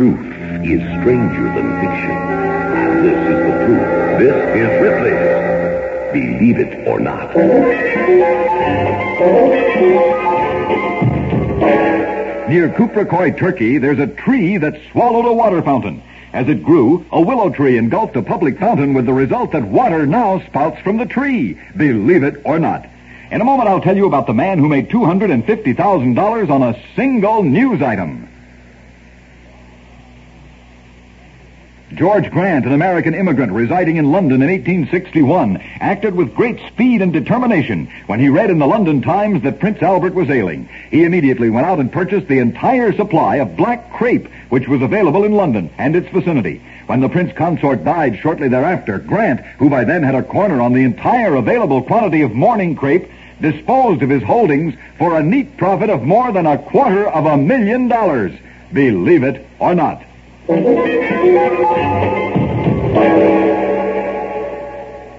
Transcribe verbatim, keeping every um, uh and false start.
truth is stranger than fiction. And this is the truth. This is Ripley's Believe It or Not. Near Cupracoy, Turkey, there's a tree that swallowed a water fountain. As it grew, a willow tree engulfed a public fountain with the result that water now spouts from the tree. Believe it or not. In a moment, I'll tell you about the man who made two hundred fifty thousand dollars on a single news item. George Grant, an American immigrant residing in London in eighteen sixty-one, acted with great speed and determination when he read in the London Times that Prince Albert was ailing. He immediately went out and purchased the entire supply of black crepe, which was available in London and its vicinity. When the prince consort died shortly thereafter, Grant, who by then had a corner on the entire available quantity of mourning crepe, disposed of his holdings for a neat profit of more than a quarter of a million dollars. Believe it or not.